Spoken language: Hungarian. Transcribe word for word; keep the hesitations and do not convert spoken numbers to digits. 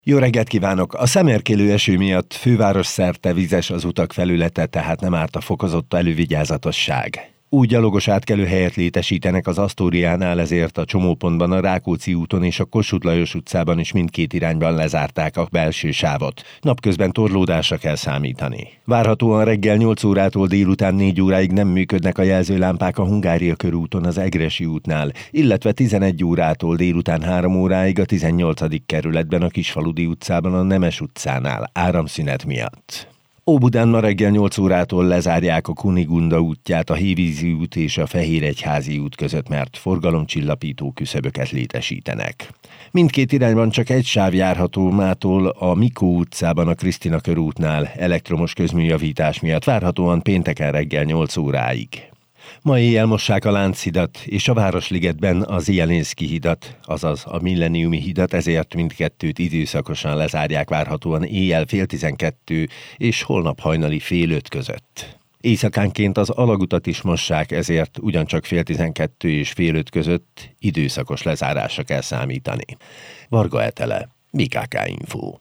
Jó reggelt kívánok! A szemérkélő eső miatt főváros szerte vizes az utak felülete, tehát nem árt a fokozott elővigyázatosság. Új gyalogos átkelőhelyet létesítenek az Asztóriánál, ezért a csomópontban a Rákóczi úton és a Kossuth Lajos utcában is mindkét irányban lezárták a belső sávot. Napközben torlódásra kell számítani. Várhatóan reggel nyolc órától délután négy óráig nem működnek a jelzőlámpák a Hungária körúton az Egressy útnál, illetve tizenegy órától délután három óráig a tizennyolcadik kerületben a Kisfaludy utcában a Nemes utcánál áramszünet miatt. Óbudán ma reggel nyolc órától lezárják a Kunigunda útját a Hévízi út és a Fehéregyházi út között, mert forgalomcsillapító küszöböket létesítenek. Mindkét irányban csak egy sáv járható mától a Mikó utcában a Krisztina körútnál elektromos közműjavítás miatt várhatóan pénteken reggel nyolc óráig. Ma éjjel mossák a Lánchidat és a Városligetben az Jelenszky hidat, azaz a Milleniumi hidat, ezért mindkettőt időszakosan lezárják várhatóan éjjel fél tizenkettő és holnap hajnali fél öt között. Éjszakánként az alagutat is mossák, ezért ugyancsak fél tizenkettő és fél öt között időszakos lezárásra kell számítani. Varga Etele, bé ká ká Info.